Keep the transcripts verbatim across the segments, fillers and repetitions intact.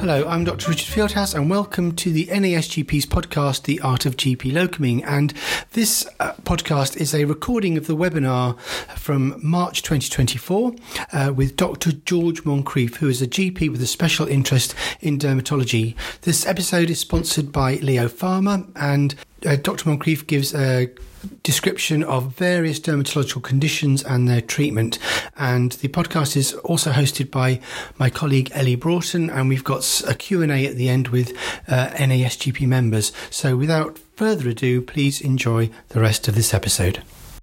Hello, I'm Doctor Richard Fieldhouse and welcome to the N A S G P's podcast, The Art of G P Locuming. And this uh, podcast is a recording of the webinar from March twenty twenty-four uh, with Doctor George Moncrieff, who is a G P with a special interest in dermatology. This episode is sponsored by Leo Pharma, and uh, Doctor Moncrieff gives a description of various dermatological conditions and their treatment. And the podcast is also hosted by my colleague Ellie Broughton, and we've got a Q and A at the end with uh, N A S G P members. So without further ado, please enjoy the rest of this episode.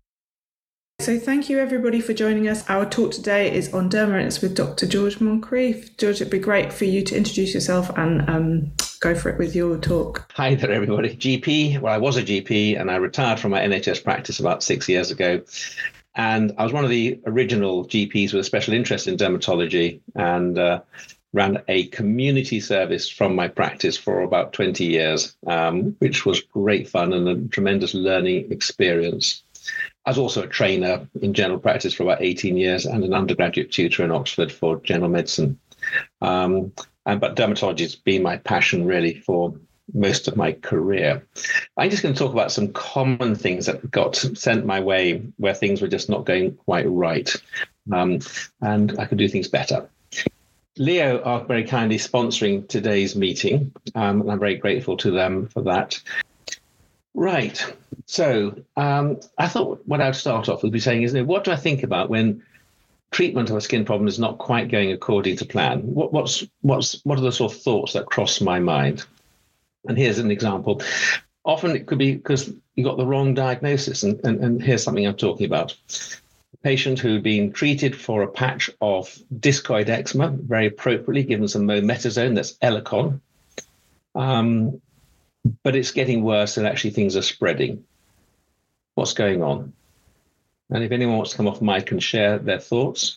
So thank you everybody for joining us. Our talk today is on derma with Doctor George Moncrieff. George, it'd be great for you to introduce yourself and um, go for it with your talk. Hi there, everybody. G P, well, I was a G P and I retired from my N H S practice about six years ago. And I was one of the original G Ps with a special interest in dermatology and uh, ran a community service from my practice for about twenty years, um, which was great fun and a tremendous learning experience. I was also a trainer in general practice for about eighteen years and an undergraduate tutor in Oxford for general medicine. Um, and, but dermatology has been my passion really for most of my career. I'm just going to talk about some common things that got sent my way where things were just not going quite right. Um, and I could do things better. Leo are very kindly sponsoring today's meeting, um, and I'm very grateful to them for that. Right. So um, I thought what I'd start off with be saying is, what do I think about when treatment of a skin problem is not quite going according to plan? What, what's what's what are the sort of thoughts that cross my mind? And here's an example. Often it could be because you got the wrong diagnosis, and, and, and here's something I'm talking about. A patient who'd been treated for a patch of discoid eczema, very appropriately given some mometasone, that's Elicon. Um, but it's getting worse and actually things are spreading. What's going on? And if anyone wants to come off mic and share their thoughts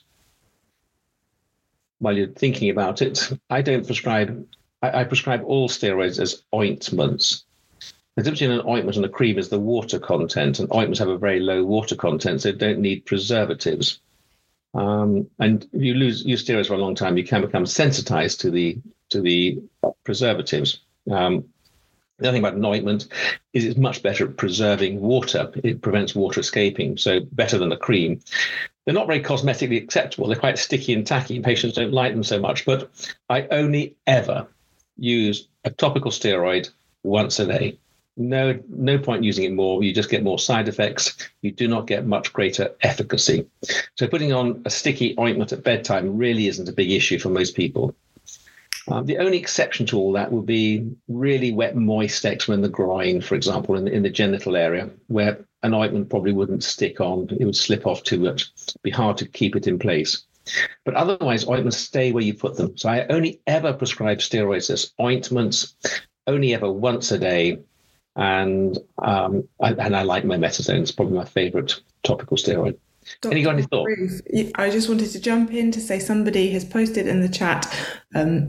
while you're thinking about it, I don't prescribe, I, I prescribe all steroids as ointments. The difference between an ointment and a cream is the water content, and ointments have a very low water content, so they don't need preservatives. Um, and if you lose, use steroids for a long time, you can become sensitized to the, to the preservatives. Um, The other thing about an ointment is it's much better at preserving water. It prevents water escaping, so better than a cream. They're not very cosmetically acceptable. They're quite sticky and tacky, and patients don't like them so much. But I only ever use a topical steroid once a day. No, no point using it more. You just get more side effects. You do not get much greater efficacy. So putting on a sticky ointment at bedtime really isn't a big issue for most people. Um, the only exception to all that would be really wet, moist eczema in the groin, for example, in the, in the genital area, where an ointment probably wouldn't stick on. It would slip off too much. It'd be hard to keep it in place. But otherwise, ointments stay where you put them. So I only ever prescribe steroids as ointments, only ever once a day. And um, I, and I like mometasone. It's probably my favorite topical steroid. Doctor Any got any thoughts? I just wanted to jump in to say somebody has posted in the chat um,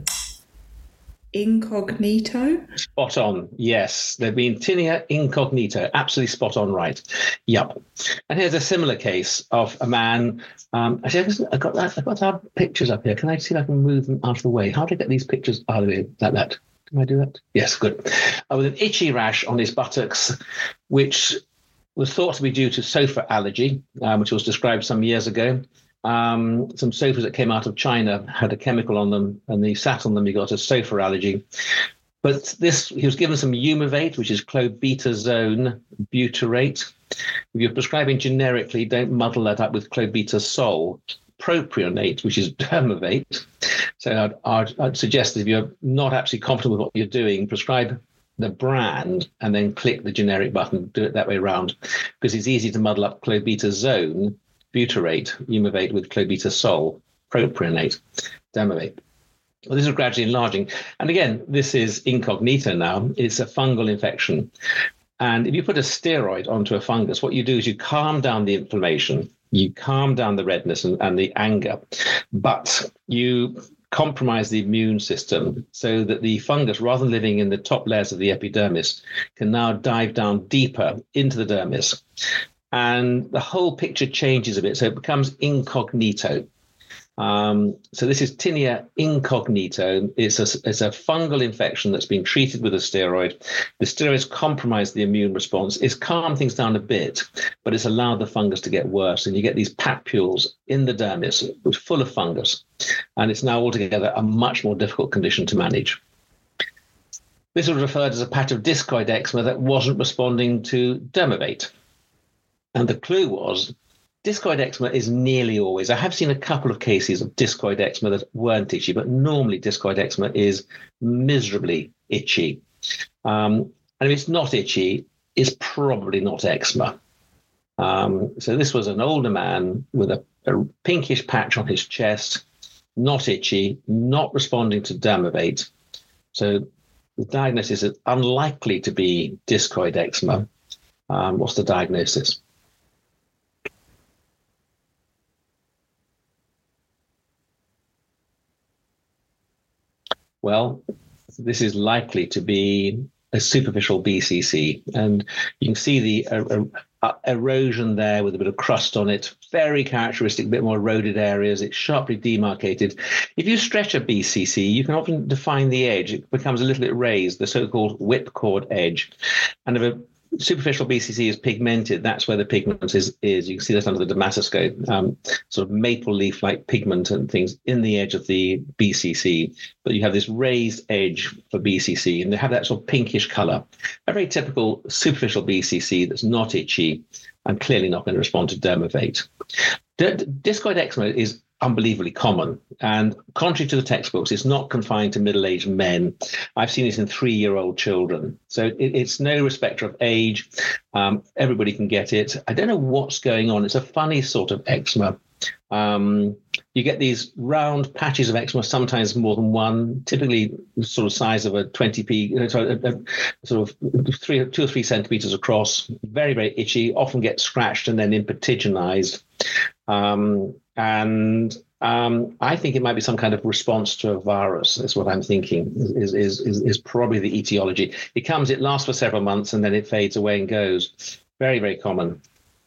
incognito. Spot on. Yes. They've been tinea incognito. Absolutely spot on. Right. Yep. And here's a similar case of a man. Um, actually, I've got that. I've got our pictures up here. Can I see if I can move them out of the way? How do I get these pictures out of the way? Like that. Can I do that? Yes. Good. Uh, with an itchy rash on his buttocks, which was thought to be due to sofa allergy, um, which was described some years ago. Um, some sofas that came out of China had a chemical on them, and he sat on them, he got a sofa allergy. But this, he was given some Humavate, which is clobetasone butyrate. If you're prescribing generically, don't muddle that up with clobetasol propionate, which is Dermavate. So I'd, I'd, I'd suggest that if you're not actually confident with what you're doing, prescribe the brand and then click the generic button, do it that way around, because it's easy to muddle up clobetasone butyrate, Humavate, with clobetasol propionate, Dermavate. Well, this is gradually enlarging. And again, this is incognito now. It's a fungal infection. And if you put a steroid onto a fungus, what you do is you calm down the inflammation, you calm down the redness and, and the anger, but you compromise the immune system so that the fungus, rather than living in the top layers of the epidermis, can now dive down deeper into the dermis. And the whole picture changes a bit, so it becomes incognito. Um, so this is tinea incognito. It's a, it's a fungal infection that's been treated with a steroid. The steroids compromise the immune response. It's calmed things down a bit, but it's allowed the fungus to get worse. And you get these papules in the dermis, which are full of fungus. And it's now altogether a much more difficult condition to manage. This was referred as a patch of discoid eczema that wasn't responding to Dermovate. And the clue was discoid eczema is nearly always, I have seen a couple of cases of discoid eczema that weren't itchy, but normally discoid eczema is miserably itchy. Um, and if it's not itchy, it's probably not eczema. Um, so this was an older man with a, a pinkish patch on his chest, not itchy, not responding to Dermovate. So the diagnosis is unlikely to be discoid eczema. Um, what's the diagnosis? Well, this is likely to be a superficial B C C, and you can see the uh, uh, erosion there with a bit of crust on it, very characteristic, a bit more eroded areas. It's sharply demarcated. If you stretch a B C C, you can often define the edge. It becomes a little bit raised, the so-called whipcord edge. And if a superficial B C C is pigmented, that's where the pigment is. is. You can see that under the dermatoscope, um, sort of maple leaf-like pigment and things in the edge of the B C C. But you have this raised edge for B C C, and they have that sort of pinkish color. A very typical superficial B C C that's not itchy and clearly not going to respond to Dermovate. D- discoid eczema is unbelievably common, and contrary to the textbooks, it's not confined to middle-aged men. I've seen it in three-year-old children, so it, it's no respecter of age. Um, everybody can get it. I don't know what's going on. It's a funny sort of eczema. Um, you get these round patches of eczema, sometimes more than one, typically sort of size of a twenty p, you know, sorry, a, a sort of three, two or three centimeters across, very, very itchy, often get scratched and then impetiginized. Um, and um, I think it might be some kind of response to a virus, is what I'm thinking, is, is, is, is probably the etiology. It comes, it lasts for several months, and then it fades away and goes. Very, very common.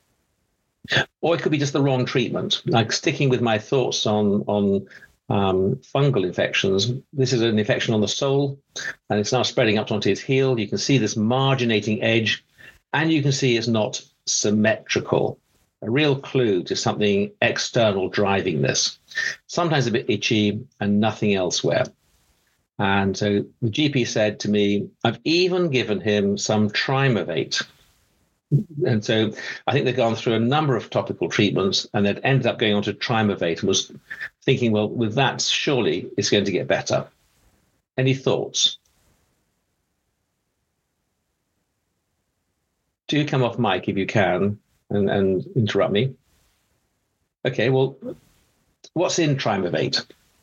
Or it could be just the wrong treatment. Like sticking with my thoughts on, on um, fungal infections, this is an infection on the sole, and it's now spreading up onto its heel. You can see this marginating edge, and you can see it's not symmetrical. A real clue to something external driving this. Sometimes a bit itchy and nothing elsewhere. And so the G P said to me, I've even given him some Trimovate. And so I think they've gone through a number of topical treatments, and they'd ended up going on to Trimovate and was thinking, well, with that, surely it's going to get better. Any thoughts? Do come off mic if you can. And, and interrupt me. Okay, well, what's in Trimovate?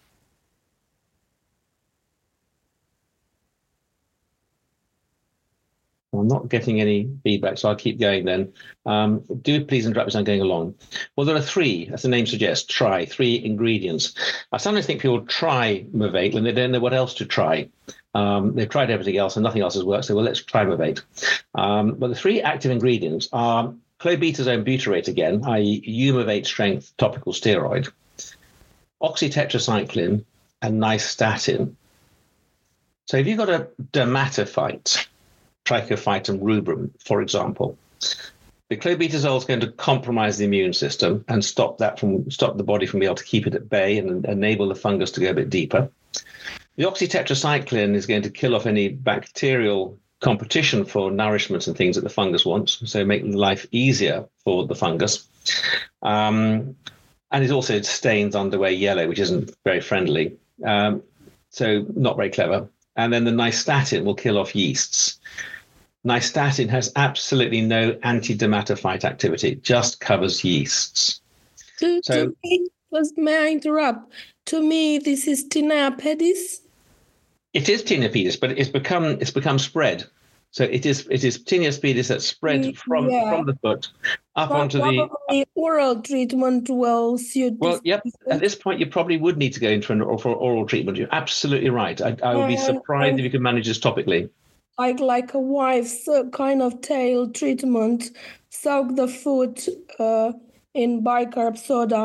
I'm not getting any feedback, so I'll keep going then. Um, do please interrupt as I'm going along. Well, there are three, as the name suggests, try, three ingredients. I sometimes think people try Movate when they don't know what else to try. Um, they've tried everything else and nothing else has worked, so well, let's try Movate. Um, but the three active ingredients are clobetasone butyrate again, that is. Umivate strength topical steroid, oxytetracycline, and nystatin. So if you've got a dermatophyte, Trichophytum rubrum, for example, the clobetasol is going to compromise the immune system and stop that from stop the body from being able to keep it at bay and enable the fungus to go a bit deeper. The oxytetracycline is going to kill off any bacterial competition for nourishment and things that the fungus wants, so make life easier for the fungus. Um, and it also stains underway yellow, which isn't very friendly, um, so not very clever. And then the nystatin will kill off yeasts. Nystatin has absolutely no anti-dermatophyte activity, it just covers yeasts. To, so, to me, may I interrupt? To me, this is Tinea pedis. It is Tinea pedis, but it's become it's become spread. So it is it is Tinea pedis that's spread from, yeah. from the foot up but onto the uh, oral treatment will suit. Well, yep. At this point, you probably would need to go into an oral, for oral treatment. You're absolutely right. I, I would be surprised and, if you could manage this topically. I'd like a wife's uh, kind of tail treatment. Soak the foot uh, in bicarb soda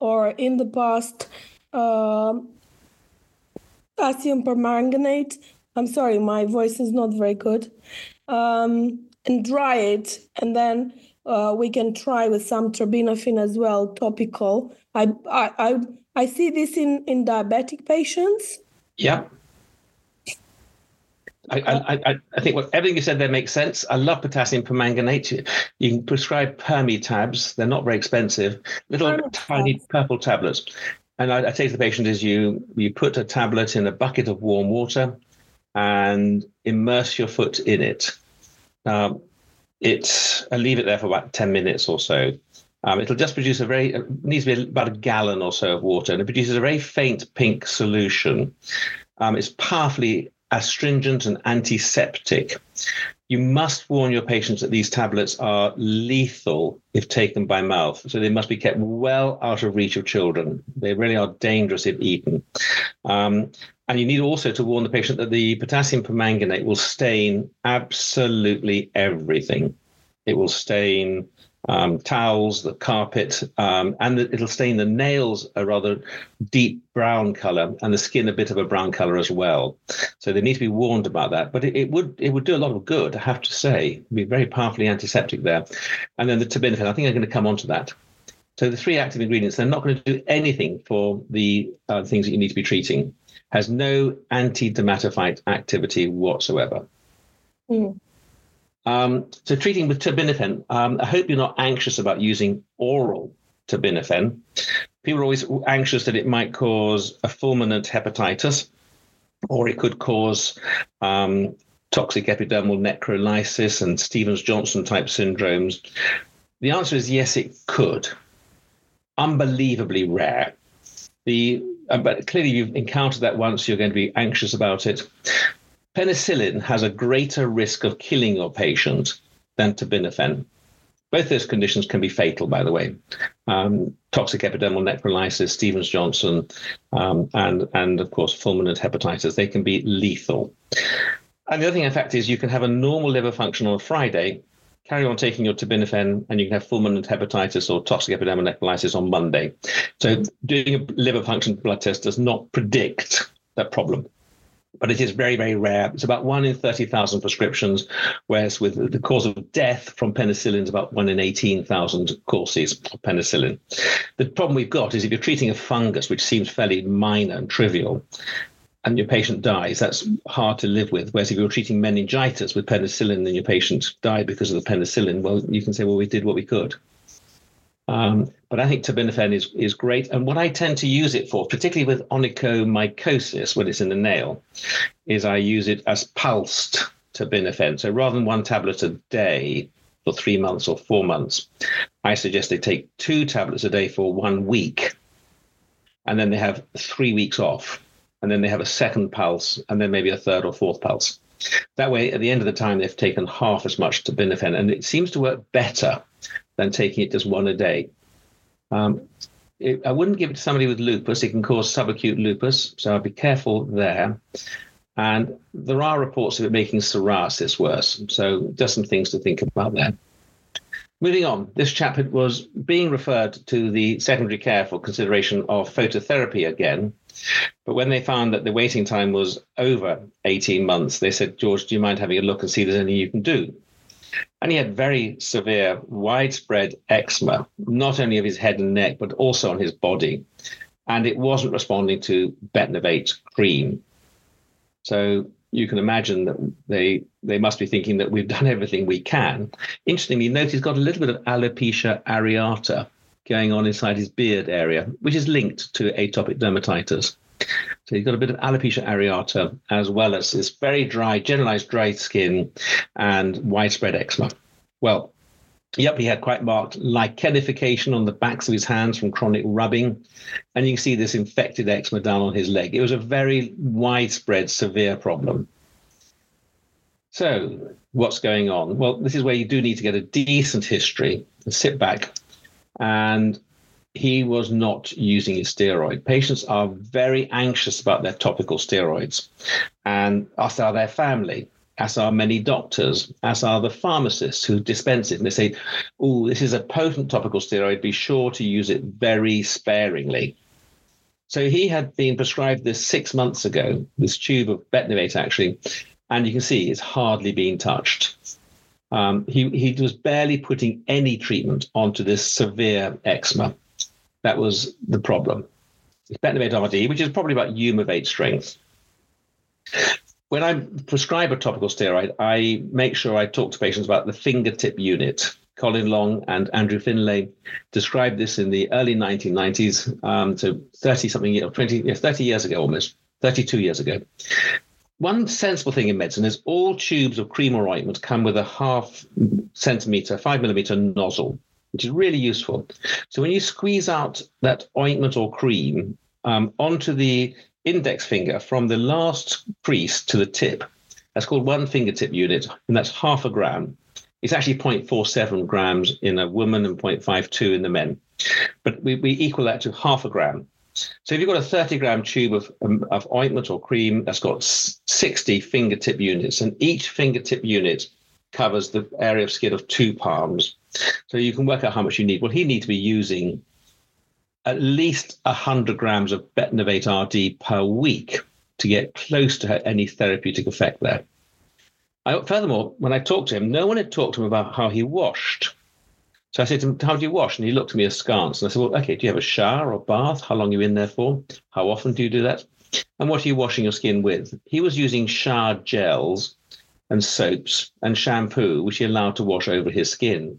or in the past, uh, calcium permanganate. I'm sorry, my voice is not very good. Um, and dry it, and then uh, we can try with some terbinafine as well, topical. I I I, I see this in, in diabetic patients. Yeah. I, I, I, I think what everything you said there makes sense. I love potassium permanganate. You can prescribe Permi-tabs. They're not very expensive. Little Permi-tabs. tiny purple tablets. And I, I say to the patient is you you put a tablet in a bucket of warm water and immerse your foot in it. Um, it's uh, leave it there for about ten minutes or so. Um, it'll just produce a very, it needs to be about a gallon or so of water, and it produces a very faint pink solution. Um, it's powerfully astringent and antiseptic. You must warn your patients that these tablets are lethal if taken by mouth. So they must be kept well out of reach of children. They really are dangerous if eaten. Um, and you need also to warn the patient that the potassium permanganate will stain absolutely everything. It will stain um, towels, the carpet, um, and the, it'll stain the nails a rather deep brown color and the skin a bit of a brown color as well. So they need to be warned about that. But it, it would it would do a lot of good, I have to say. It'd be very powerfully antiseptic there. And then the terbinafine, I think I'm going to come on to that. So the three active ingredients, they're not going to do anything for the uh, things that you need to be treating. Has no anti-dermatophyte activity whatsoever. Mm. Um, so treating with terbinafine, um, I hope you're not anxious about using oral terbinafine. People are always anxious that it might cause a fulminant hepatitis, or it could cause um, toxic epidermal necrolysis and Stevens-Johnson type syndromes. The answer is yes, it could. Unbelievably rare. The uh, but clearly you've encountered that once, you're going to be anxious about it. Penicillin has a greater risk of killing your patient than terbinafine. Both those conditions can be fatal, by the way. Um, toxic epidermal necrolysis, Stevens-Johnson, um, and, and of course, fulminant hepatitis, they can be lethal. And the other thing, in fact, is you can have a normal liver function on a Friday, carry on taking your terbinafine, and you can have fulminant hepatitis or toxic epidermal necrolysis on Monday. So doing a liver function blood test does not predict that problem. But it is very, very rare. It's about one in thirty thousand prescriptions, whereas with the cause of death from penicillin is about one in eighteen thousand courses of penicillin. The problem we've got is if you're treating a fungus, which seems fairly minor and trivial, and your patient dies, that's hard to live with. Whereas if you're treating meningitis with penicillin and your patient died because of the penicillin, well, you can say, well, we did what we could. Um, but I think terbinafine is, is great. And what I tend to use it for, particularly with onychomycosis, when it's in the nail, is I use it as pulsed terbinafine. So rather than one tablet a day for three months or four months, I suggest they take two tablets a day for one week. And then they have three weeks off. And then they have a second pulse, and then maybe a third or fourth pulse. That way, at the end of the time, they've taken half as much terbinafine. And it seems to work better than taking it just one a day. Um, it, I wouldn't give it to somebody with lupus. It can cause subacute lupus, so I'd be careful there. And there are reports of it making psoriasis worse, so just some things to think about there. Moving on, this chap was being referred to the secondary care for consideration of phototherapy again, but when they found that the waiting time was over eighteen months, they said, George, do you mind having a look and see if there's anything you can do? And he had very severe, widespread eczema, not only of his head and neck, but also on his body. And it wasn't responding to Betnovate cream. So you can imagine that they they must be thinking that we've done everything we can. Interestingly, note he's got a little bit of alopecia areata going on inside his beard area, which is linked to atopic dermatitis. So he's got a bit of alopecia areata, as well as this very dry, generalized dry skin and widespread eczema. Well, yep, he had quite marked lichenification on the backs of his hands from chronic rubbing. And you can see this infected eczema down on his leg. It was a very widespread, severe problem. So what's going on? Well, this is where you do need to get a decent history and sit back. And he was not using his steroid. Patients are very anxious about their topical steroids, and as are their family. as are many doctors, as are the pharmacists who dispense it. And they say, oh, this is a potent topical steroid. Be sure to use it very sparingly. So he had been prescribed this six months ago, this tube of Betnovate, actually, and you can see it's hardly been touched. Um, he, he was barely putting any treatment onto this severe eczema. That was the problem. It's Betnovate R D, which is probably about Humavate strength. When I prescribe a topical steroid, I make sure I talk to patients about the fingertip unit. Colin Long and Andrew Finlay described this in the early nineteen nineties, um, so thirty-something years, twenty, yeah, thirty years ago almost, thirty-two years ago. One sensible thing in medicine is all tubes of cream or ointment come with a half centimetre, five millimetre nozzle, which is really useful. So when you squeeze out that ointment or cream um, onto the index finger from the last crease to the tip, that's called one fingertip unit, and that's half a gram. It's actually zero point four seven grams in a woman and zero point five two in the men. But we, we equal that to half a gram. So if you've got a thirty gram tube of, um, of ointment or cream, that's got sixty fingertip units, and each fingertip unit covers the area of skin of two palms. So you can work out how much you need. Well, he needs to be using at least one hundred grams of Betnovate R D per week to get close to any therapeutic effect there. I, furthermore, when I talked to him, no one had talked to him about how he washed. So I said to him, how do you wash? And he looked at me askance. And I said, well, okay, do you have a shower or bath? How long are you in there for? How often do you do that? And what are you washing your skin with? He was using shower gels and soaps and shampoo, which he allowed to wash over his skin.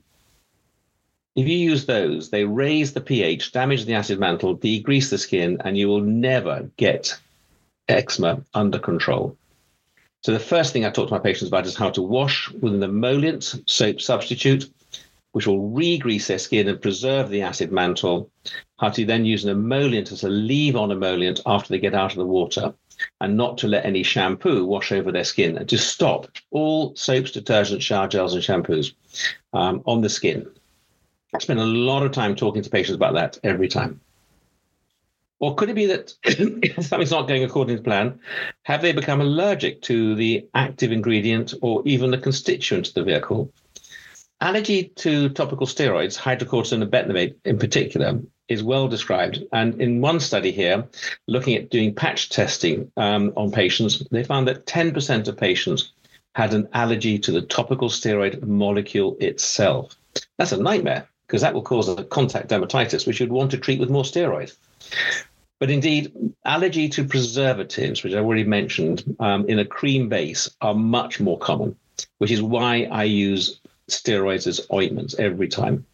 If you use those, they raise the pH, damage the acid mantle, degrease the skin, and you will never get eczema under control. So the first thing I talk to my patients about is how to wash with an emollient soap substitute, which will re-grease their skin and preserve the acid mantle, how to then use an emollient as a leave-on emollient after they get out of the water, and not to let any shampoo wash over their skin, and to stop all soaps, detergents, shower gels, and shampoos um, on the skin. I spend a lot of time talking to patients about that every time. Or could it be that something's not going according to plan? Have they become allergic to the active ingredient or even the constituent of the vehicle? Allergy to topical steroids, hydrocortisone and Betnovate in particular, is well described. And in one study here, looking at doing patch testing um, on patients, they found that ten percent of patients had an allergy to the topical steroid molecule itself. That's a nightmare, because that will cause a contact dermatitis, which you'd want to treat with more steroid. But indeed, allergy to preservatives, which I already mentioned, um, in a cream base are much more common, which is why I use steroids as ointments every time.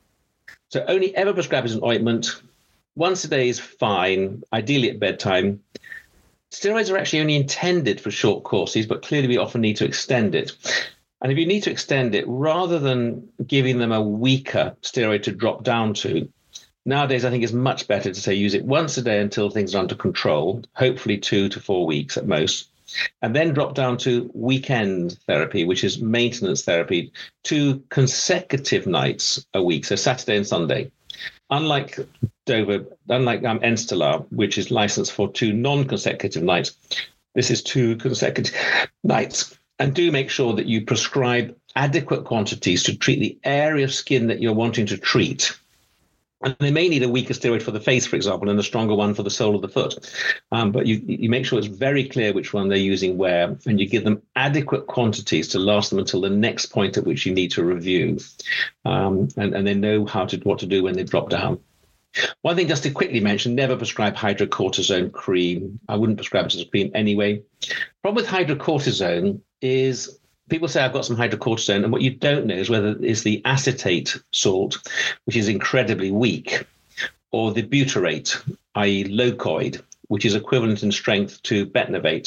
So only ever prescribe as an ointment. Once a day is fine, ideally at bedtime. Steroids are actually only intended for short courses, but clearly we often need to extend it. And if you need to extend it, rather than giving them a weaker steroid to drop down to, nowadays I think it's much better to say use it once a day until things are under control, hopefully two to four weeks at most, and then drop down to weekend therapy, which is maintenance therapy, two consecutive nights a week, so Saturday and Sunday. Unlike Dover, unlike um, Enstelar, which is licensed for two non-consecutive nights, this is two consecutive nights. And do make sure that you prescribe adequate quantities to treat the area of skin that you're wanting to treat. And they may need a weaker steroid for the face, for example, and a stronger one for the sole of the foot. Um, but you, you make sure it's very clear which one they're using where, and you give them adequate quantities to last them until the next point at which you need to review. Um, and, and they know how to what to do when they drop down. One thing just to quickly mention, never prescribe hydrocortisone cream. I wouldn't prescribe it as a cream anyway. Problem with hydrocortisone is people say, I've got some hydrocortisone, and what you don't know is whether it's the acetate salt, which is incredibly weak, or the butyrate, that is locoid, which is equivalent in strength to Betnovate.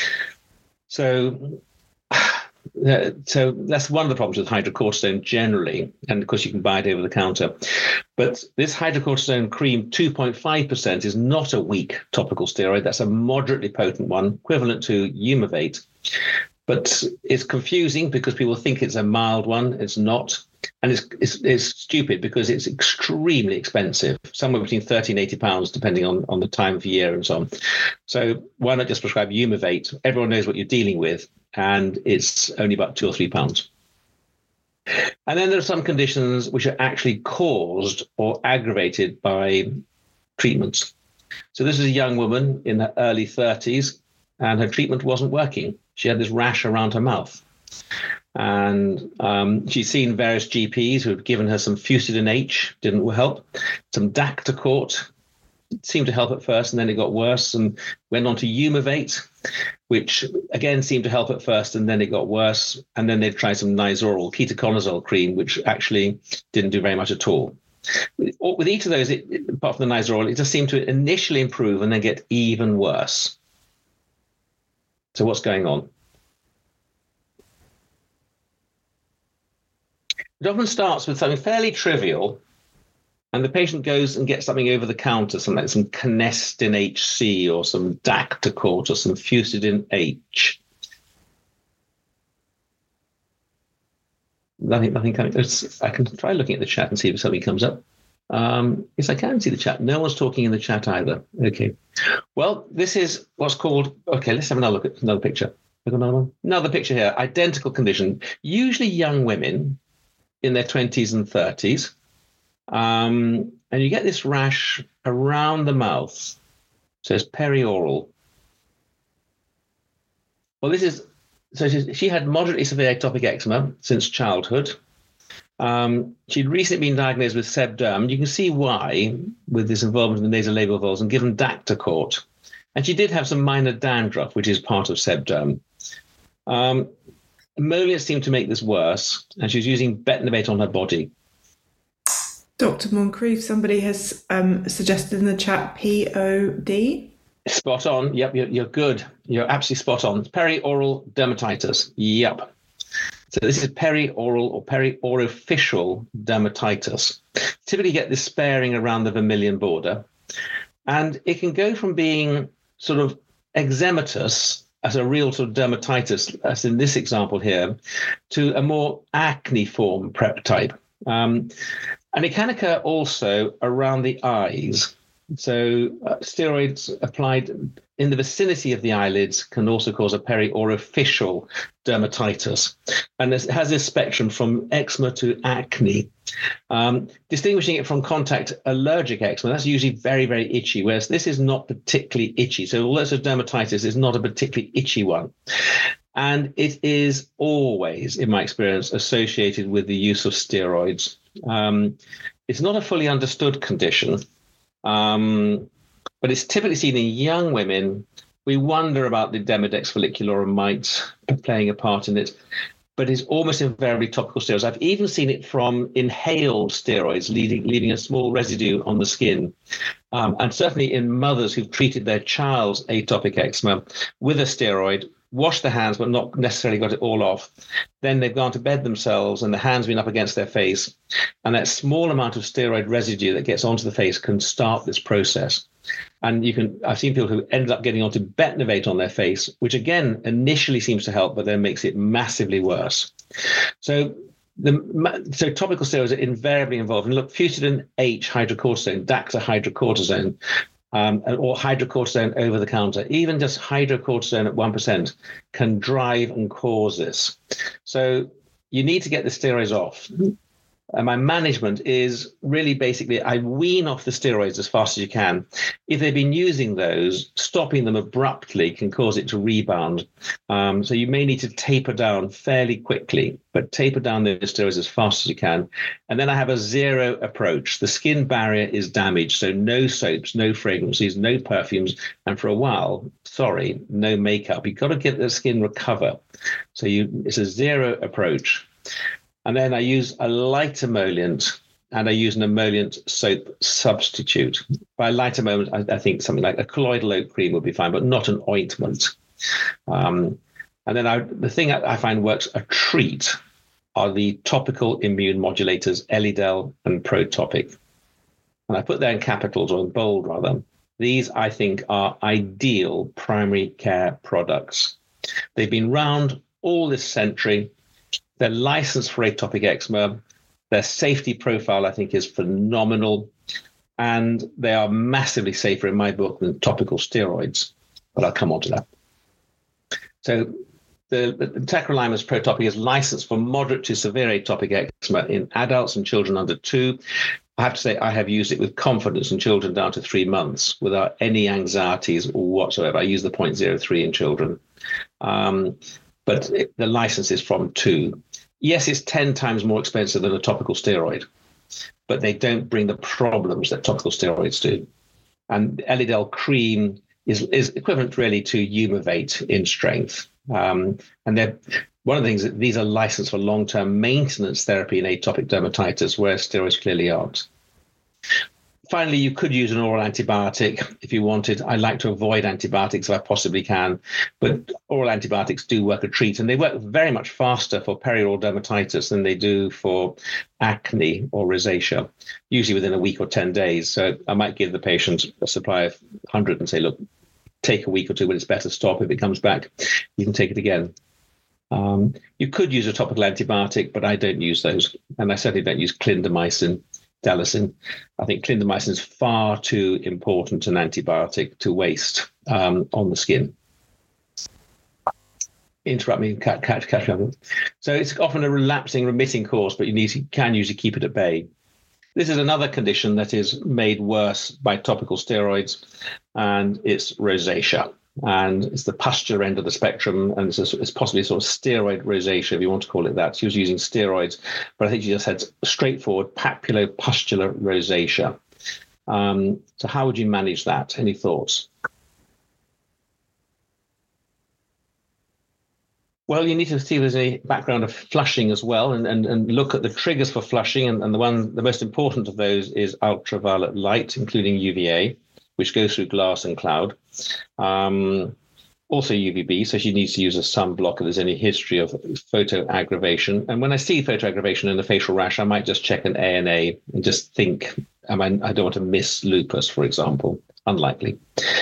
So, uh, so that's one of the problems with hydrocortisone generally, and of course you can buy it over the counter. But this hydrocortisone cream, two point five percent, is not a weak topical steroid. That's a moderately potent one, equivalent to Humavate. But it's confusing because people think it's a mild one. It's not. And it's, it's, it's stupid because it's extremely expensive, somewhere between thirty and eighty pounds, depending on, on the time of year and so on. So why not just prescribe Humavate? Everyone knows what you're dealing with. and it's only about two or three pounds. And then there are some conditions which are actually caused or aggravated by treatments. So this is a young woman in her early thirties, and her treatment wasn't working. She had this rash around her mouth. And um, she's seen various G Ps who have given her some Fusidin H, didn't help. Some Dactacort seemed to help at first, and then it got worse, and went on to Umivate, which again seemed to help at first, and then it got worse. And then they've tried some Nizoral, ketoconazole cream, which actually didn't do very much at all. With each of those, it, apart from the Nizoral, it just seemed to initially improve and then get even worse. So what's going on? It often starts with something fairly trivial, and the patient goes and gets something over the counter, something like some Canestin H C or some Dactacort or some Fusidin H. Nothing, nothing coming. I can try looking at the chat and see if something comes up. Um, yes, I can see the chat. No one's talking in the chat either. Okay. Well, this is what's called, okay, let's have another look at another picture. Look at another one. Another picture here. Identical condition. Usually young women in their twenties and thirties. Um, and you get this rash around the mouth. So it's perioral. Well, this is, so she, she had moderately severe atopic eczema since childhood. Um, she'd recently been diagnosed with sebderm. You can see why with this involvement in the nasolabial valves, and given Dactacort. And she did have some minor dandruff, which is part of sebderm. Um, Emollients seemed to make this worse, and she was using Betnovate on her body. Doctor Moncrief, somebody has um, suggested in the chat P O D. Spot on. Yep, you're, you're good. You're absolutely spot on. Perioral dermatitis. Yep. So this is perioral or periorificial dermatitis. Typically get this sparing around the vermilion border. And it can go from being sort of eczematous as a real sort of dermatitis, as in this example here, to a more acne form prep type. Um, and it can occur also around the eyes. So uh, steroids applied in the vicinity of the eyelids can also cause a periorificial dermatitis. And it has this spectrum from eczema to acne. Um, distinguishing it from contact allergic eczema, that's usually very, very itchy, whereas this is not particularly itchy. So although it's a dermatitis, it's not a particularly itchy one. And it is always, in my experience, associated with the use of steroids. Um, it's not a fully understood condition. Um, but it's typically seen in young women. We wonder about the Demodex follicularum might playing a part in it, but it's almost invariably topical steroids. I've even seen it from inhaled steroids, leaving, leaving a small residue on the skin. Um, and certainly in mothers who've treated their child's atopic eczema with a steroid, washed their hands, but not necessarily got it all off. Then they've gone to bed themselves and the hand's been up against their face. And that small amount of steroid residue that gets onto the face can start this process. And you can, I've seen people who ended up getting onto Betnovate on their face, which again, initially seems to help, but then makes it massively worse. So the so topical steroids are invariably involved. And look, Fusidin H hydrocortisone, Dacta hydrocortisone, Um, or hydrocortisone over the counter, even just hydrocortisone at one percent can drive and cause this. So you need to get the steroids off. And my management is really basically, I wean off the steroids as fast as you can. If they've been using those, stopping them abruptly can cause it to rebound. Um, so you may need to taper down fairly quickly, but taper down the steroids as fast as you can. And then I have a zero approach. The skin barrier is damaged, so no soaps, no fragrances, no perfumes, and for a while, sorry, no makeup. You've got to get the skin recover. So you, it's a zero approach. And then I use a light emollient, and I use an emollient soap substitute. By light emollient, I, I think something like a colloidal oak cream would be fine, but not an ointment. Um, and then I, the thing I, I find works a treat are the topical immune modulators, Elidel and Protopic. And I put there in capitals, or in bold rather. These, I think, are ideal primary care products. They've been round all this century. They're licensed for atopic eczema. Their safety profile, I think, is phenomenal. And they are massively safer in my book than topical steroids. But I'll come on to that. So the, the tacrolimus protopic is licensed for moderate to severe atopic eczema in adults and children under two. I have to say I have used it with confidence in children down to three months without any anxieties whatsoever. I use the zero point zero three in children. Um, but it, the license is from two. Yes, it's ten times more expensive than a topical steroid, but they don't bring the problems that topical steroids do. And Elidel cream is, is equivalent really to Humavate in strength. Um, and they're, one of the things that these are licensed for long-term maintenance therapy in atopic dermatitis, whereas steroids clearly aren't. Finally, you could use an oral antibiotic if you wanted. I like to avoid antibiotics if I possibly can, but oral antibiotics do work a treat, and they work very much faster for perioral dermatitis than they do for acne or rosacea, usually within a week or ten days. So I might give the patient a supply of one hundred and say, look, take a week or two, when it's better, stop. If it comes back, you can take it again. Um, you could use a topical antibiotic, but I don't use those. And I certainly don't use clindamycin, Dalisin. I think clindamycin is far too important an antibiotic to waste um, on the skin. Interrupt me, catch, catch, catch up. So it's often a relapsing, remitting course, but you need to, can usually keep it at bay. This is another condition that is made worse by topical steroids, and it's rosacea. And it's the pustular end of the spectrum, and it's, a, it's possibly a sort of steroid rosacea, if you want to call it that. She was using steroids, but I think she just had straightforward papulopustular rosacea. Um, so how would you manage that? Any thoughts? Well, you need to see if there's a background of flushing as well, and, and, and look at the triggers for flushing. And, and the one, the most important of those is ultraviolet light, including U V A, which goes through glass and cloud. Um, also U V B, so she needs to use a sunblock if there's any history of photoaggravation. And when I see photoaggravation in the facial rash, I might just check an A N A and just think, I mean, I don't want to miss lupus, for example. Unlikely.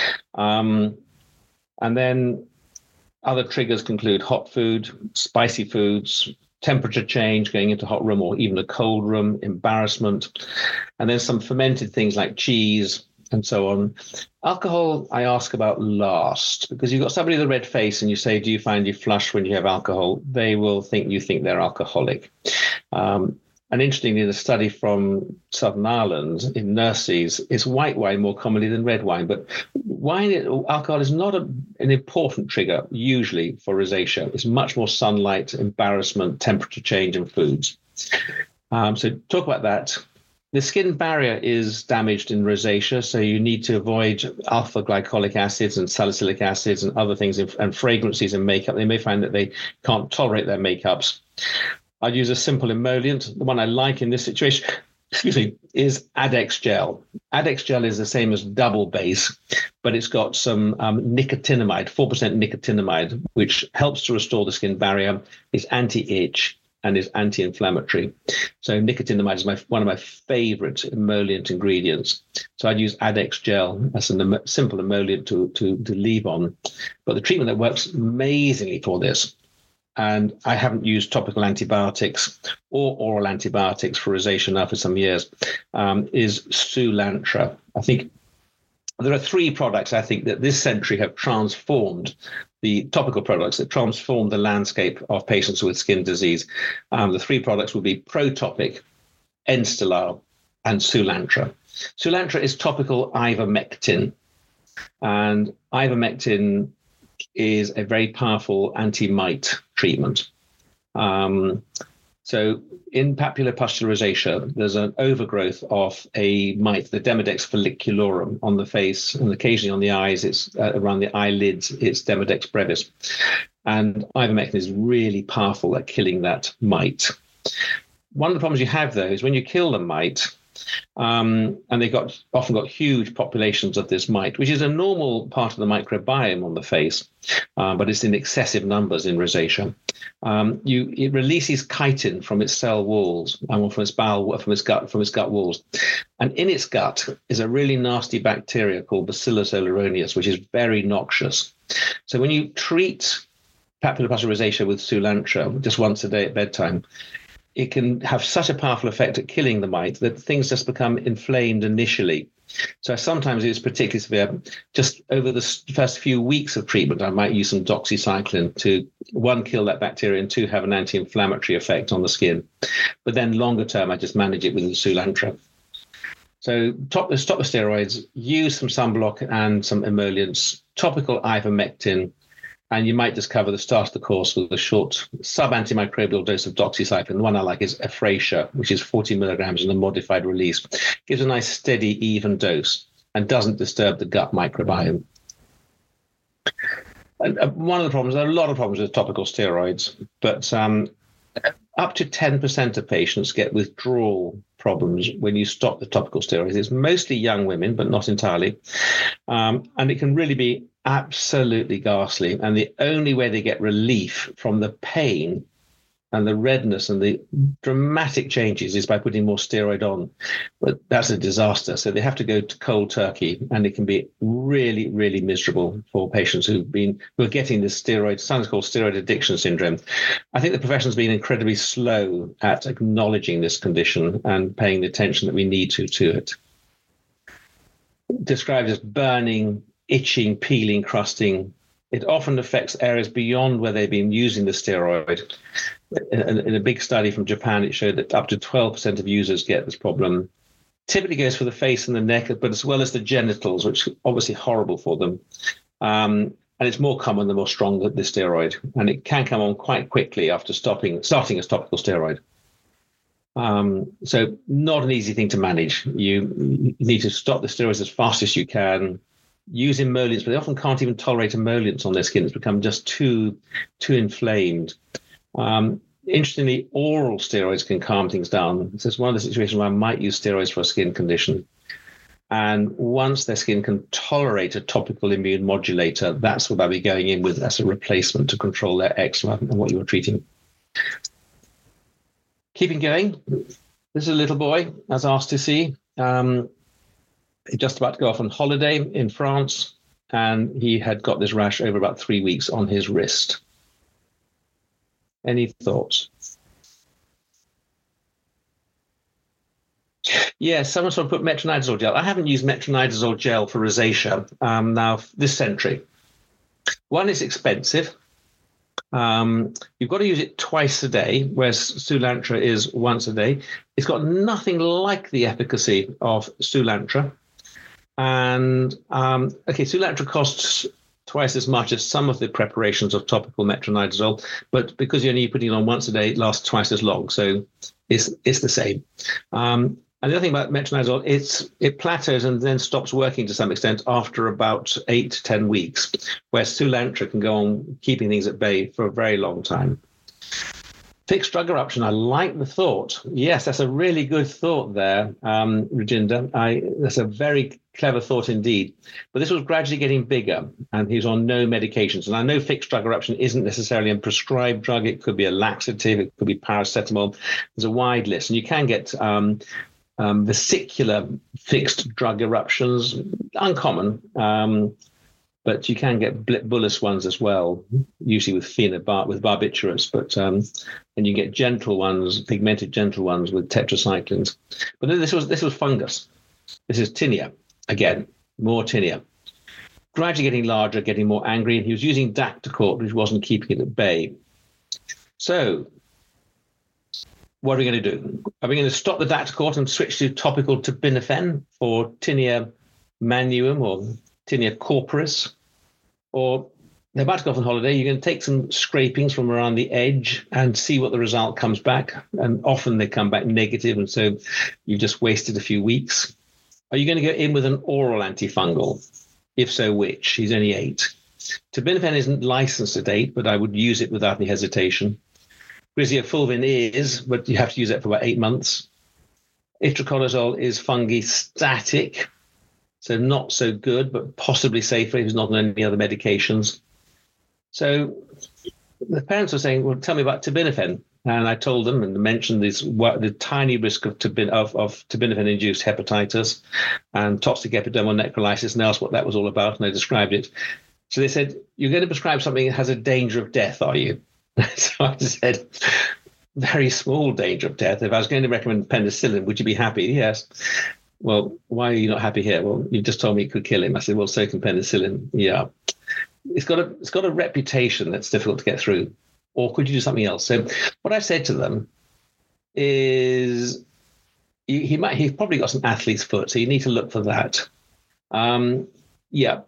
Um, and then other triggers include hot food, spicy foods, temperature change, going into a hot room or even a cold room, embarrassment, and then some fermented things like cheese, and so on. Alcohol, I ask about last, because you've got somebody with a red face and you say, do you find you flush when you have alcohol? They will think you think they're alcoholic. Um, and interestingly, the study from Southern Ireland in nurses is white wine more commonly than red wine, but wine, alcohol is not a, an important trigger usually for rosacea. It's much more sunlight, embarrassment, temperature change, and foods. Um, so talk about that. The skin barrier is damaged in rosacea, so you need to avoid alpha glycolic acids and salicylic acids and other things, and fragrances and makeup. They may find that they can't tolerate their makeups. I'd use a simple emollient. The one I like in this situation, excuse me, is Adex gel. Adex gel is the same as double base, but it's got some um, nicotinamide, four percent nicotinamide, which helps to restore the skin barrier. It's anti-itch and is anti-inflammatory. So nicotinamide is my, one of my favorite emollient ingredients. So I'd use Adex gel as a em- simple emollient to, to, to leave on. But the treatment that works amazingly for this, and I haven't used topical antibiotics or oral antibiotics for rosacea now for some years, um, is Soolantra. I think there are three products I think that this century have transformed the topical products that transform the landscape of patients with skin disease. Um, the three products will be Protopic, Enstellar, and Soolantra. Soolantra is topical ivermectin, and ivermectin is a very powerful anti-mite treatment. Um, so in papulopustular rosacea, there's an overgrowth of a mite, the Demodex follicularum, on the face, and occasionally on the eyes. It's uh, around the eyelids. It's Demodex brevis, and ivermectin is really powerful at killing that mite. One of the problems you have, though, is when you kill the mite, um, and they've got often got huge populations of this mite, which is a normal part of the microbiome on the face, uh, but it's in excessive numbers in rosacea. Um, you, it releases chitin from its cell walls, and from its bowel, from its gut, from its gut walls, and in its gut is a really nasty bacteria called Bacillus oleronius, which is very noxious. So when you treat papulopustular rosacea with Soolantra just once a day at bedtime, it can have such a powerful effect at killing the mite that things just become inflamed initially. So sometimes it's particularly severe. Just over the first few weeks of treatment, I might use some doxycycline to, one, kill that bacteria, and two, have an anti-inflammatory effect on the skin. But then longer term, I just manage it with the Soolantra. So top, stop the steroids, use some sunblock and some emollients, topical ivermectin, and you might just cover the start of the course with a short sub-antimicrobial dose of doxycycline. The one I like is Afrasiab, which is forty milligrams in a modified release. Gives a nice, steady, even dose and doesn't disturb the gut microbiome. And one of the problems, there are a lot of problems with topical steroids, but um, up to ten percent of patients get withdrawal problems when you stop the topical steroids. It's mostly young women, but not entirely. Um, and it can really be absolutely ghastly. And the only way they get relief from the pain and the redness and the dramatic changes is by putting more steroid on. But that's a disaster. So they have to go to cold turkey, and it can be really, really miserable for patients who've been who are getting this steroid, sometimes called steroid addiction syndrome. I think the profession's been incredibly slow at acknowledging this condition and paying the attention that we need to to it. Described as burning, itching, peeling, crusting. It often affects areas beyond where they've been using the steroid. In, in a big study from Japan, it showed that up to twelve percent of users get this problem. Typically goes for the face and the neck, but as well as the genitals, which is obviously horrible for them. Um, and it's more common the more strong the, the steroid. And it can come on quite quickly after stopping, starting a topical steroid. Um, so not an easy thing to manage. You, you need to stop the steroids as fast as you can. Use emollients, but they often can't even tolerate emollients on their skin. It's become just too, too inflamed. Um, interestingly, oral steroids can calm things down. This is one of the situations where I might use steroids for a skin condition. And once their skin can tolerate a topical immune modulator, that's what I'll be going in with as a replacement to control their eczema and what you were treating. Keeping going, this is a little boy, as asked to see. Um, just about to go off on holiday in France, and he had got this rash over about three weeks on his wrist. Any thoughts? Yeah, someone sort of put metronidazole gel. I haven't used metronidazole gel for rosacea um, now this century. One, it's expensive. Um, you've got to use it twice a day, whereas Soolantra is once a day. It's got nothing like the efficacy of Soolantra. And, um, okay, Soolantra costs twice as much as some of the preparations of topical metronidazole, but because you're only putting it on once a day, it lasts twice as long. So it's it's the same. Um, and the other thing about metronidazole, it's it plateaus and then stops working to some extent after about eight to ten weeks, whereas Soolantra can go on keeping things at bay for a very long time. Fixed drug eruption, I like the thought. Yes, that's a really good thought there, um, Rajinder. I, that's a very clever thought indeed. But this was gradually getting bigger, and he's on no medications. And I know fixed drug eruption isn't necessarily a prescribed drug. It could be a laxative. It could be paracetamol. There's a wide list. And you can get um, um, vesicular fixed drug eruptions, uncommon. Um, But you can get bullous ones as well, usually with phenobar with barbiturates. But um, and you get gentle ones, pigmented gentle ones with tetracyclines. But this was this was fungus. This is tinea again, more tinea. Gradually getting larger, getting more angry, and he was using Dactocort, which wasn't keeping it at bay. So, what are we going to do? Are we going to stop the Dactocort and switch to topical terbinafine for tinea manuum or tinea corporis? Or they're about to go off on holiday, you're going to take some scrapings from around the edge and see what the result comes back. And often they come back negative, and so you've just wasted a few weeks. Are you going to go in with an oral antifungal? If so, which? He's only eight. Terbinafine isn't licensed to date, but I would use it without any hesitation. Griseofulvin is, but you have to use it for about eight months. Itraconazole is fungistatic, so not so good, but possibly safer if it's not on any other medications. So the parents were saying, well, tell me about terbinafine. And I told them and mentioned this, what, the tiny risk of, terbin, of, of terbinafine-induced hepatitis and toxic epidermal necrolysis, and asked what that was all about, and I described it. So they said, you're going to prescribe something that has a danger of death, are you? So I said, very small danger of death. If I was going to recommend penicillin, would you be happy? Yes. well, why are you not happy here? Well, you just told me it could kill him. I said, well, so can penicillin. Yeah. It's got a it's got a reputation that's difficult to get through. Or could you do something else? So what I said to them is he, he might he's probably got some athlete's foot, so you need to look for that. Um, yeah.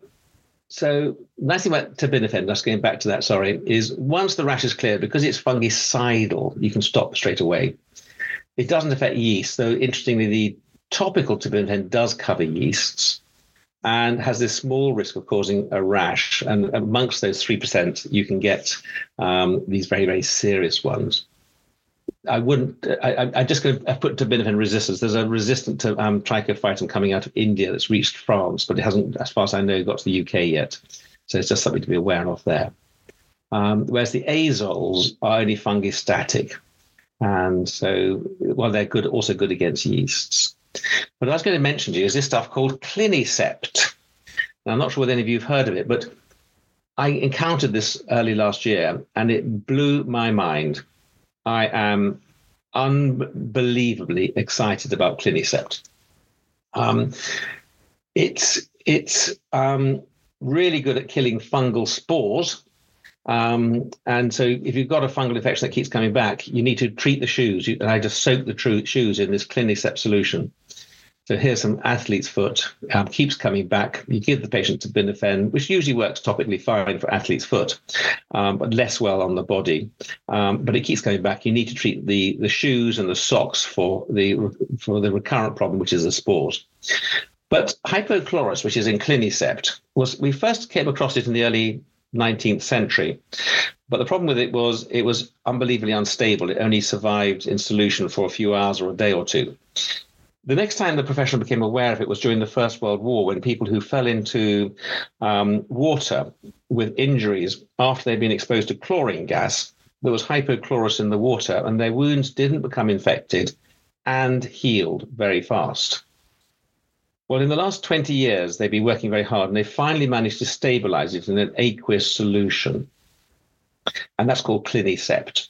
So nice thing about terbinafine, just going back to that, sorry, is once the rash is cleared, because it's fungicidal, you can stop straight away. It doesn't affect yeast, though interestingly, the topical terbinafine does cover yeasts and has this small risk of causing a rash. And amongst those three percent, you can get um, these very, very serious ones. I wouldn't, I, I'm just going to put terbinafine resistance. There's a resistant to um, trichophyton coming out of India that's reached France, but it hasn't, as far as I know, got to the U K yet. So it's just something to be aware of there. Um, whereas the azoles are only fungistatic. And so, well, they're good, also good against yeasts. But I was going to mention to you is this stuff called Clinisept. Now, I'm not sure whether any of you have heard of it, but I encountered this early last year and it blew my mind. I am unbelievably excited about Clinisept. Um, it's it's um, really good at killing fungal spores. Um, and so if you've got a fungal infection that keeps coming back, you need to treat the shoes. You, and I just soak the tru- shoes in this Clinisept solution. So here's some athlete's foot, um, keeps coming back. You give the patient terbinafine, which usually works topically fine for athlete's foot, um, but less well on the body. Um, but it keeps coming back. You need to treat the, the shoes and the socks for the for the recurrent problem, which is the spores. But hypochlorous, which is in Clinisept, was we first came across it in the early nineteenth century. But the problem with it was it was unbelievably unstable. It only survived in solution for a few hours or a day or two. The next time the profession became aware of it was during the First World War, when people who fell into um, water with injuries after they'd been exposed to chlorine gas, there was hypochlorous in the water, and their wounds didn't become infected and healed very fast. Well, in the last twenty years, they've been working very hard, and they finally managed to stabilize it in an aqueous solution. And that's called Clinisept.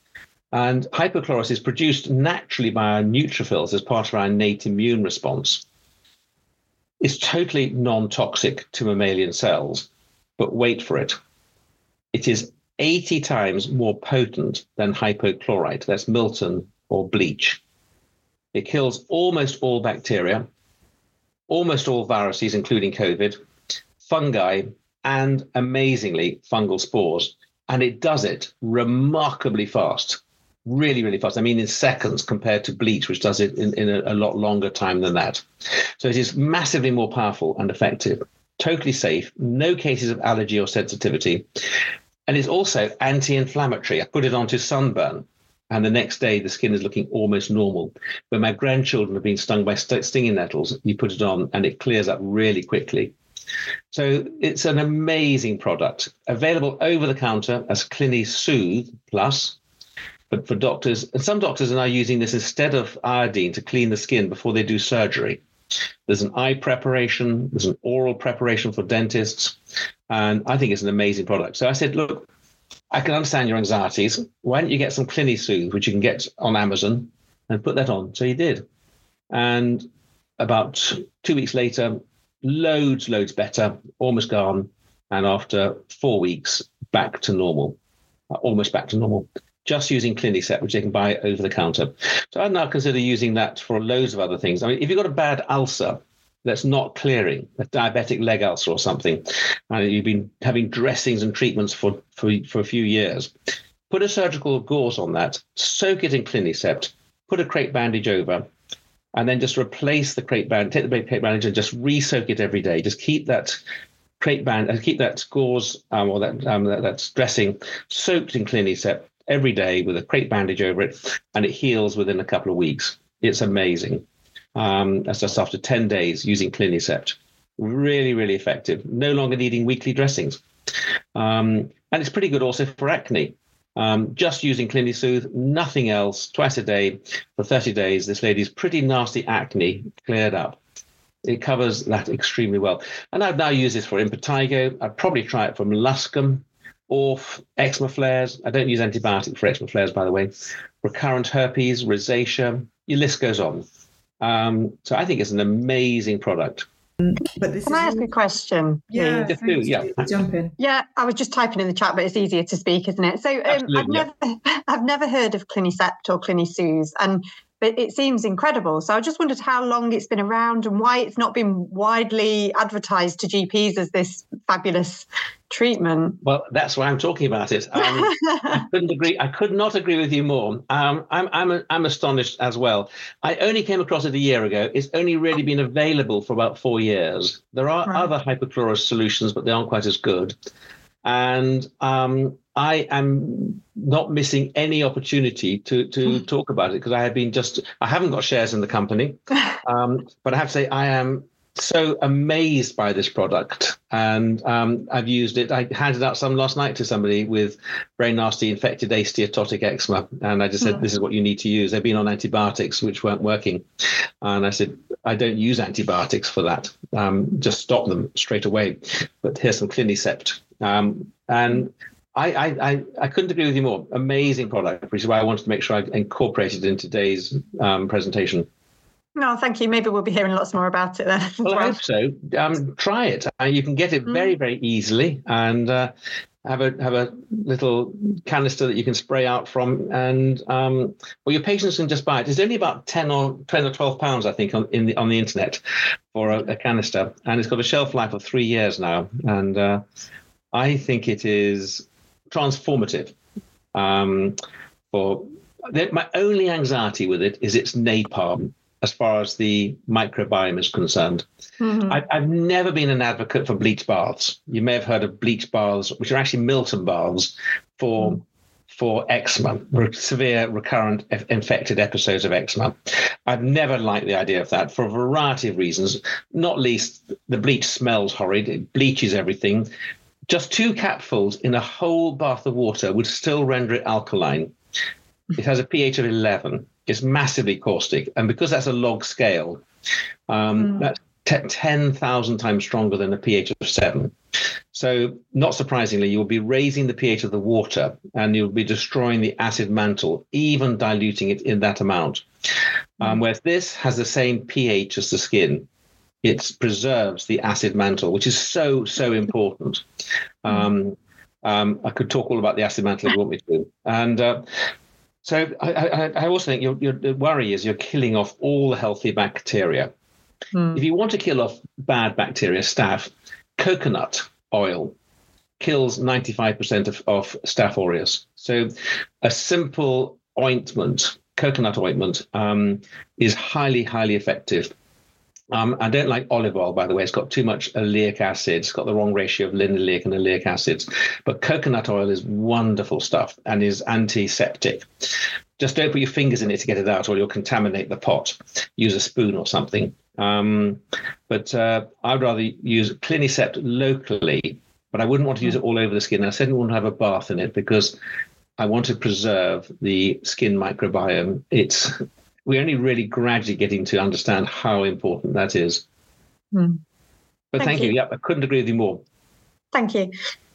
And hypochlorous is produced naturally by our neutrophils as part of our innate immune response. It's totally non-toxic to mammalian cells, but wait for it. It is eighty times more potent than hypochlorite. That's Milton or bleach. It kills almost all bacteria, almost all viruses, including COVID, fungi, and amazingly, fungal spores. And it does it remarkably fast. Really, really fast. I mean, in seconds compared to bleach, which does it in, in a, a lot longer time than that. So it is massively more powerful and effective, totally safe, no cases of allergy or sensitivity. And it's also anti-inflammatory. I put it onto sunburn, and the next day the skin is looking almost normal. When my grandchildren have been stung by st- stinging nettles, you put it on and it clears up really quickly. So it's an amazing product, available over the counter as Clinisoothe Plus. But for doctors, and some doctors are now using this instead of iodine to clean the skin before they do surgery. There's an eye preparation, there's an oral preparation for dentists, and I think it's an amazing product. So I said, look, I can understand your anxieties. Why don't you get some Clinisoothe, which you can get on Amazon, and put that on? So he did. And about two weeks later, loads, loads better, almost gone. And after four weeks, back to normal, almost back to normal. Just using Clinisept, which they can buy over the counter. So I'd now consider using that for loads of other things. I mean, if you've got a bad ulcer that's not clearing, a diabetic leg ulcer or something, and you've been having dressings and treatments for, for, for a few years, put a surgical gauze on that, soak it in Clinisept, put a crepe bandage over, and then just replace the crepe bandage, take the crepe bandage and just re-soak it every day. Just keep that crepe band, keep that gauze um, or that, um, that, that dressing soaked in Clinisept every day with a crepe bandage over it, and it heals within a couple of weeks. It's amazing. Um, that's just after ten days using Clinisept. Really, really effective. No longer needing weekly dressings. Um, and it's pretty good also for acne. Um, just using Clinisoothe, nothing else, twice a day for thirty days. This lady's pretty nasty acne cleared up. It covers that extremely well. And I've now used this for impetigo. I'd probably try it for molluscum, or eczema flares. I don't use antibiotics for eczema flares, by the way. Recurrent herpes, rosacea, your list goes on. Um, so I think it's an amazing product. But this Can is I ask a question, please? Yeah, Just thanks, do, yeah. Julie. Jump in. Yeah, I was just typing in the chat, but it's easier to speak, isn't it? So um, I've Absolutely, never, I've never heard of Clinisept or Clinisuse, and but it seems incredible. So I just wondered how long it's been around and why it's not been widely advertised to G Ps as this fabulous treatment. Well, that's why I'm talking about it. Um, I couldn't agree. I could not agree with you more. Um, I'm I'm I'm astonished as well. I only came across it a year ago. It's only really been available for about four years. There are Right. other hypochlorous solutions, but they aren't quite as good. And um, I am not missing any opportunity to to talk about it because I have been just. I haven't got shares in the company, um, but I have to say I am so amazed by this product, and um, I've used it. I handed out some last night to somebody with very nasty infected asteatotic eczema, and I just said, Mm. "This is what you need to use." They've been on antibiotics which weren't working, and I said, "I don't use antibiotics for that. Um, just stop them straight away." But here's some Clinisept, um, and I, I, I, I couldn't agree with you more. Amazing product, which is why I wanted to make sure I incorporated it in today's um, presentation. No, thank you. Maybe we'll be hearing lots more about it then. as Well, I well. hope so. Um, try it. Uh, you can get it very, very easily, and uh, have a have a little canister that you can spray out from, and um, well, your patients can just buy it. It's only about ten or ten or twelve pounds, I think, on in the on the internet for a, a canister, and it's got a shelf life of three years now, and uh, I think it is transformative. Um, for my only anxiety with it is its napalm, as far as the microbiome is concerned. Mhm. I, I've never been an advocate for bleach baths. You may have heard of bleach baths, which are actually Milton baths for, mm. for eczema, severe recurrent infected episodes of eczema. I've never liked the idea of that for a variety of reasons, not least the bleach smells horrid. It bleaches everything. Just two capfuls in a whole bath of water would still render it alkaline. It has a pH of eleven. It's massively caustic. And because that's a log scale, um, mm. that's t- ten thousand times stronger than a pH of seven. So not surprisingly, you'll be raising the pH of the water and you'll be destroying the acid mantle, even diluting it in that amount. Um, whereas this has the same pH as the skin. It preserves the acid mantle, which is so, so important. Um, um, I could talk all about the acid mantle if you want me to. And uh, so I, I, I also think your, your the worry is you're killing off all the healthy bacteria. Mm. If you want to kill off bad bacteria, staph, coconut oil kills ninety-five percent of, of Staph aureus. So a simple ointment, coconut ointment, um, is highly, highly effective. Um, I don't like olive oil, by the way. It's got too much oleic acid. It's got the wrong ratio of linoleic and oleic acids. But coconut oil is wonderful stuff and is antiseptic. Just don't put your fingers in it to get it out or you'll contaminate the pot. Use a spoon or something. Um, but uh, I'd rather use Clinisept locally, but I wouldn't want to use it all over the skin. I said I wouldn't have a bath in it because I want to preserve the skin microbiome. It's... We're only really gradually getting to understand how important that is. Mm. But thank, thank you. you. Yeah, I couldn't agree with you more. Thank you.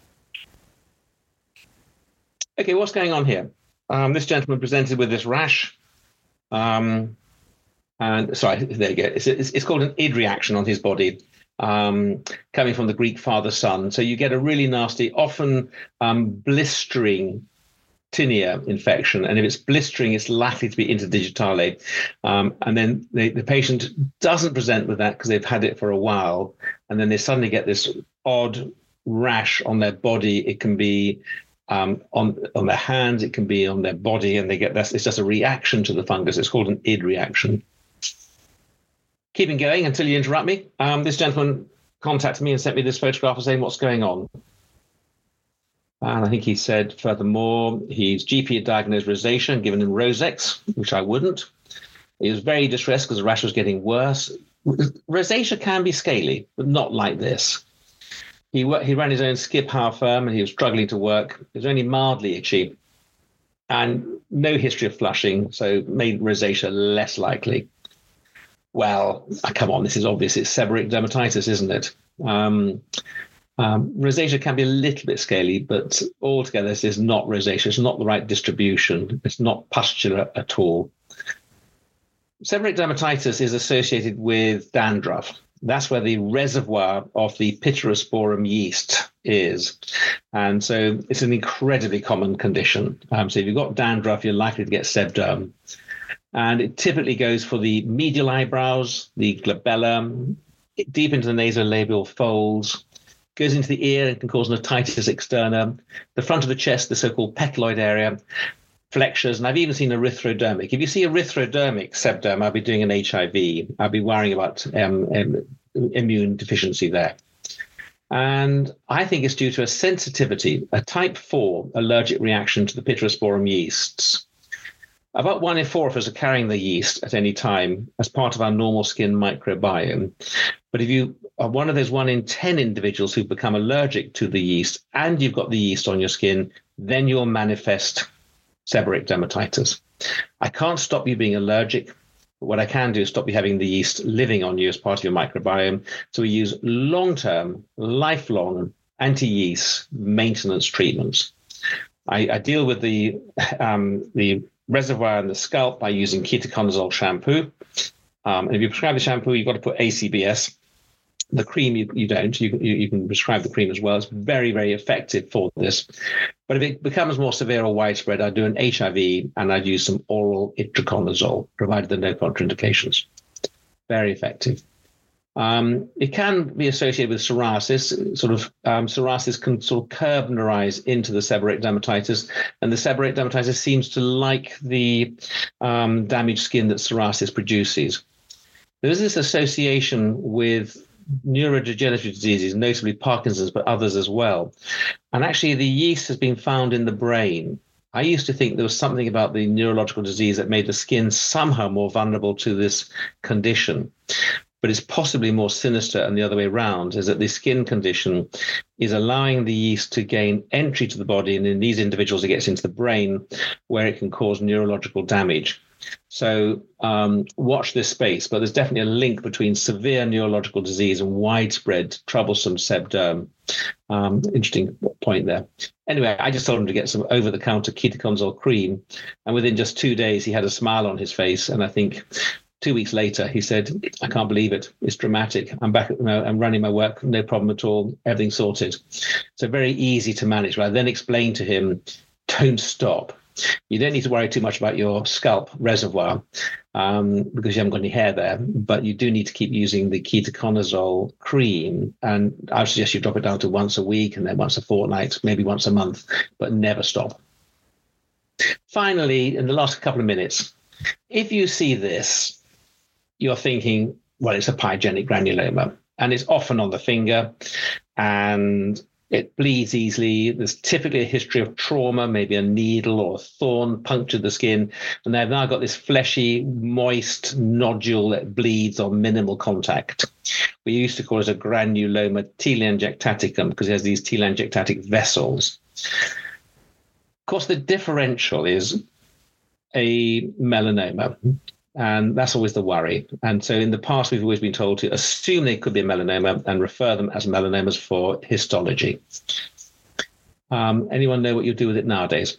Okay, what's going on here? Um, this gentleman presented with this rash. Um, and sorry, there you go. It's, it's, it's called an I D reaction on his body, um, coming from the Greek father-son. So you get a really nasty, often um, blistering tinea infection, and if it's blistering, it's likely to be interdigitale. Um, and then the, the patient doesn't present with that because they've had it for a while, and then they suddenly get this odd rash on their body. It can be um, on on their hands, it can be on their body, and they get this. It's just a reaction to the fungus. It's called an I D reaction. Keeping going until you interrupt me. Um, this gentleman contacted me and sent me this photograph saying what's going on. And I think he said, furthermore, his G P had diagnosed rosacea and given him Rosex, which I wouldn't. He was very distressed because the rash was getting worse. Rosacea can be scaly, but not like this. He he ran his own skip power firm and he was struggling to work. It was only mildly itchy and no history of flushing, so made rosacea less likely. Well, come on, this is obvious. It's seborrheic dermatitis, isn't it? Um, Um, rosacea can be a little bit scaly, but altogether this is not rosacea. It's not the right distribution. It's not pustular at all. seborrheic dermatitis is associated with dandruff. That's where the reservoir of the Pityrosporum yeast is. And so it's an incredibly common condition. Um, so if you've got dandruff, you're likely to get sebderm. And it typically goes for the medial eyebrows, the glabella, deep into the nasolabial folds, goes into the ear and can cause an otitis externa, the front of the chest, the so-called pectoid area, flexures, and I've even seen erythrodermic. If you see erythrodermic sebderm, I'll be doing an H I V. I'll be worrying about um, um, immune deficiency there. And I think it's due to a sensitivity, a type four allergic reaction to the Pityrosporum yeasts. About one in four of us are carrying the yeast at any time as part of our normal skin microbiome. But if you are one of those one in ten individuals who've become allergic to the yeast and you've got the yeast on your skin, then you'll manifest seborrheic dermatitis. I can't stop you being allergic, but what I can do is stop you having the yeast living on you as part of your microbiome. So we use long-term, lifelong anti-yeast maintenance treatments. I, I deal with the um, the reservoir in the scalp by using ketoconazole shampoo. Um, and if you prescribe the shampoo, you've got to put A C B S. The cream, you, you don't. You, you, you can prescribe the cream as well. It's very, very effective for this. But if it becomes more severe or widespread, I'd do an H I V and I'd use some oral itraconazole, provided there are no contraindications. Very effective. Um, it can be associated with psoriasis. Sort of um, psoriasis can sort of Koebnerize into the seborrheic dermatitis, and the seborrheic dermatitis seems to like the um, damaged skin that psoriasis produces. There is this association with neurodegenerative diseases, notably Parkinson's, but others as well. And actually, the yeast has been found in the brain. I used to think there was something about the neurological disease that made the skin somehow more vulnerable to this condition. But it's possibly more sinister, and the other way around, is that the skin condition is allowing the yeast to gain entry to the body, and in these individuals, it gets into the brain, where it can cause neurological damage. So um, watch this space, but there's definitely a link between severe neurological disease and widespread troublesome sebderm. Um, interesting point there. Anyway, I just told him to get some over-the-counter ketoconazole cream, and within just two days, he had a smile on his face, and I think two weeks later, he said, I can't believe it. It's dramatic. I'm back, you know, I'm running my work, no problem at all, everything sorted. So very easy to manage. But I then explained to him, don't stop. You don't need to worry too much about your scalp reservoir um, because you haven't got any hair there, but you do need to keep using the ketoconazole cream. And I would suggest you drop it down to once a week and then once a fortnight, maybe once a month, but never stop. Finally, in the last couple of minutes, if you see this, you're thinking, well, it's a pyogenic granuloma, and it's often on the finger, and it bleeds easily. There's typically a history of trauma, maybe a needle or a thorn punctured the skin, and they've now got this fleshy, moist nodule that bleeds on minimal contact. We used to call it a granuloma telangiectaticum because it has these telangiectatic vessels. Of course, the differential is a melanoma. And that's always the worry. And so in the past, we've always been told to assume they could be a melanoma and refer them as melanomas for histology. Um, anyone know what you do with it nowadays?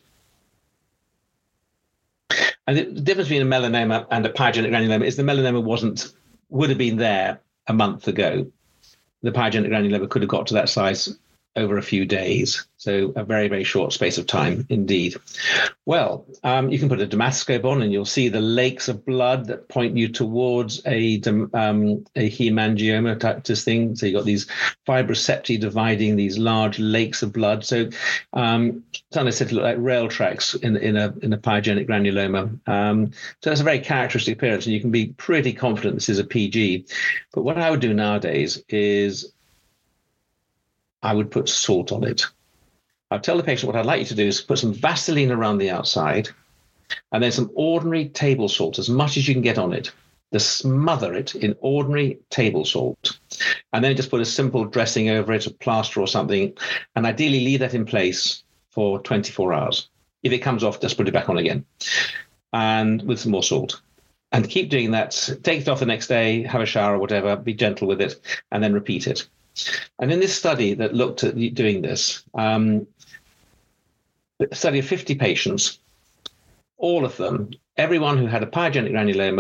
And the difference between a melanoma and a pyogenic granuloma is the melanoma wasn't, would have been there a month ago. The pyogenic granuloma could have got to that size over a few days. So a very, very short space of time indeed. Well, um, you can put a dermatoscope on and you'll see the lakes of blood that point you towards a, um, a hemangioma type this thing. So you've got these fibrous septae dividing these large lakes of blood. So um, sometimes said to look like rail tracks in, in, a, in a pyogenic granuloma. Um, so that's a very characteristic appearance, and you can be pretty confident this is a P G. But what I would do nowadays is I would put salt on it. I'd tell the patient what I'd like you to do is put some Vaseline around the outside and then some ordinary table salt, as much as you can get on it. Just smother it in ordinary table salt. And then just put a simple dressing over it, a plaster or something, and ideally leave that in place for twenty-four hours. If it comes off, just put it back on again. And with some more salt. And keep doing that. Take it off the next day, have a shower or whatever, be gentle with it, and then repeat it. And in this study that looked at doing this, um, a study of fifty patients, all of them, everyone who had a pyogenic granuloma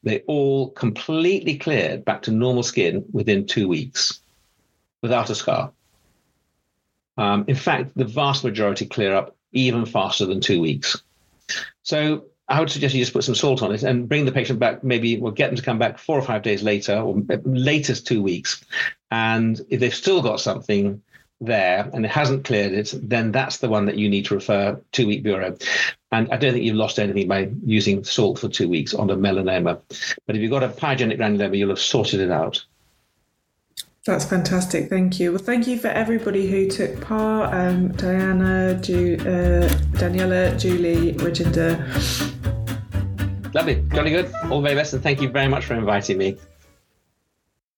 they all completely cleared back to normal skin within two weeks without a scar. Um, in fact, the vast majority clear up even faster than two weeks. So I would suggest you just put some salt on it and bring the patient back, maybe we'll get them to come back four or five days later, or latest two weeks. And if they've still got something there and it hasn't cleared it, then that's the one that you need to refer two-week bureau. And I don't think you've lost anything by using salt for two weeks on a melanoma. But if you've got a pyogenic granuloma, you'll have sorted it out. That's fantastic. Thank you. Well, thank you for everybody who took part. Um, Diana, Ju- uh, Daniela, Julie, Rajinder. Lovely. Jolly good. All the very best. And thank you very much for inviting me.